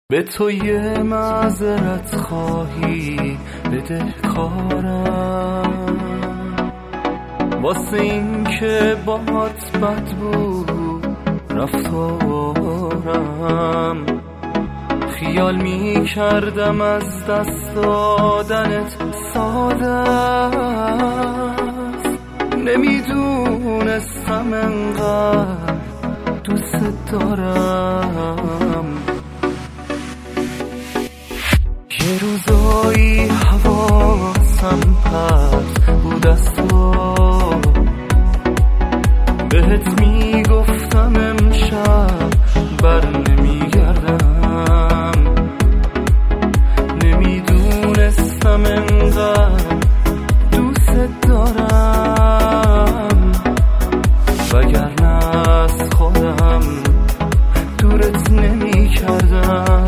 به تو یه معذرت خواهی بدهکارم، واسه این که باهات بد بود رفتارم. خیال می کردم از دست دادنت ساده است، نمیدونستم انقدر دوست دارم. یه روزایی حواسم پرت بود از تو، بهت میگفتم امشب بر نمیگردم، نمیدونستم انقدر دوست دارم، وگرنه از خودم دورت نمیکردم.